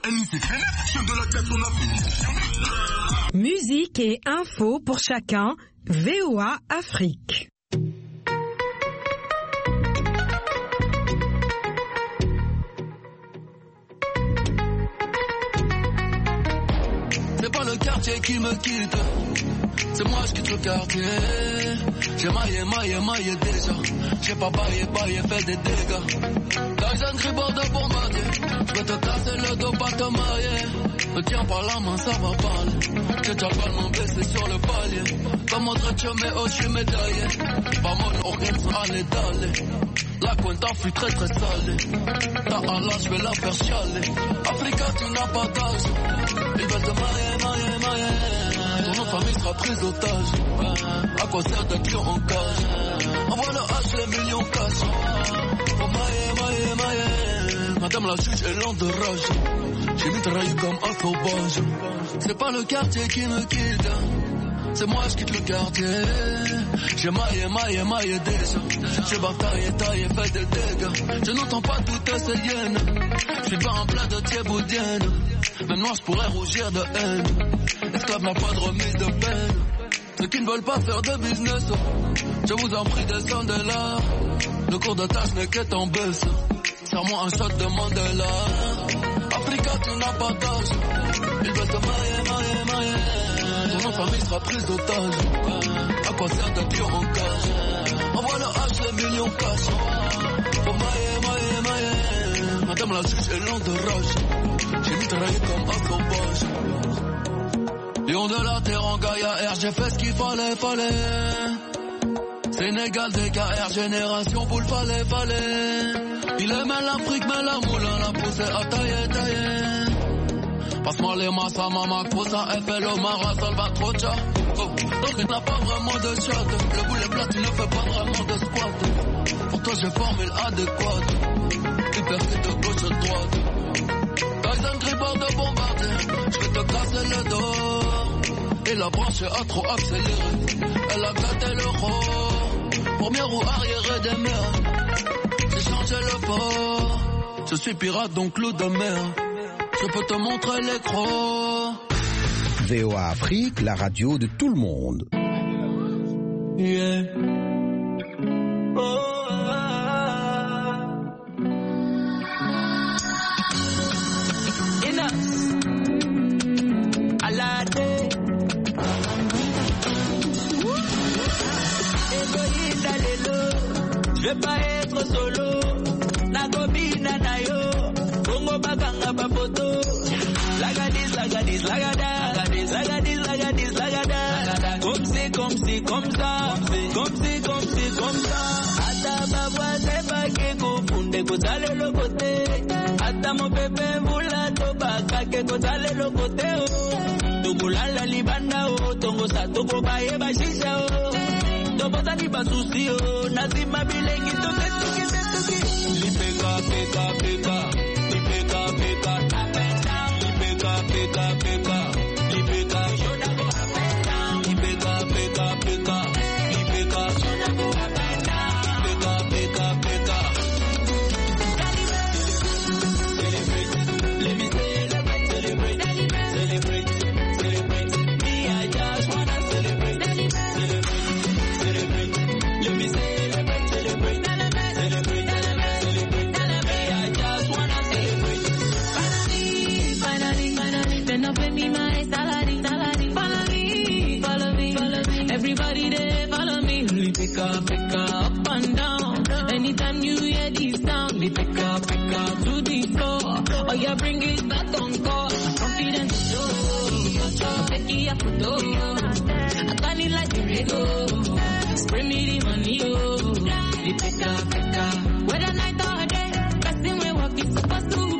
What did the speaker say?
Musique et info pour chacun, VOA Afrique. C'est pas le quartier qui me quitte, c'est moi je quitte le quartier. J'ai maillé déjà. J'ai pas baillé, fait des dégâts. Tyson Gribord de bombardier. Je vais te casser le dos, pas te marier. Me tiens par la main, ça va parler. J'ai déjà le mon blessé sur le palier. Comme autre mais oh, je suis médaillé. Pas mon organisme, allez, d'aller. La cuenta fut très très salée. Ta Allah, je vais la faire chialer. Africa, tu n'as pas d'âge. Ils veulent te marier. Ton nom de famille sera prise d'otage. À quoi sert d'être lion en cage? Envoie le H, les millions cash. Oh maille. Madame la juge est lente de rage. J'ai mitraillé comme un sauvage. C'est pas le quartier qui me quitte, c'est moi je quitte le quartier. J'ai maillé déjà. J'ai bataillé, fait des dégâts. Je n'entends pas toutes ces hyènes. Je suis pas en plein de thieboudienne. Même moi je pourrais rougir de haine. Esclave n'a pas de remise de peine. Ceux qui ne veulent pas faire de business, je vous en prie descendez là. Le cours de tâche n'est qu'être en baisse. Serre-moi un shot de Mandela. Africa tu n'as pas d'âge. Ils veulent te marier. Ton nom de famille sera prise d'otage. À quoi sert d'être lion en cage? Envoie le H, les millions cash. Oh maille. Madame la juge est lente de rage. J'ai mitraillé comme un sauvage. Lion de la terre en Gaïa R, j'ai fait ce qu'il fallait. Sénégal, DKR, génération boule, fallait. Il aimait l'Afrique, mais la moulin l'a poussé à tailler. Passe-moi les massas, maman, Kosa, FL, Omara, Salvatrocha. Oh, l'autre n'a pas vraiment de shot. Le boulet plat, tu ne fais pas vraiment de squat. Pour toi, j'ai formule adéquate. Hyper de gauche à droite. Tyson Gribord de bombardier. Je vais te casser le dos. Et la branche a trop accéléré. Elle a gâté l'euro. Première roue arrière des mers. J'ai changé le port. Je suis pirate donc l'eau de mer. Je peux te montrer l'écran. VOA Afrique, la radio de tout le monde. Yeah. Oh. Je vais pas être solo. Nagobi nanayo. Bongo baganga bapoto. Lagadis, lagada. Comme ça. Ata babwa seba ke kufunde kutale lokote. Ata mo pepe mbula toba kake kutale lokote o. Tukulala libanda o. Tongo sa toko baye bashisha o. Toboza ni basusi o. Nazima bilengi toke. Lipeka. Lipeka. Pick up and down. Anytime you hear this sound, they pick up to the floor. Oh yeah, bring it back on call. Confidence show. Take it up to door. I got it like the radio. Spray me the money, oh. They pick up. Whether night or day, person we walk is supposed to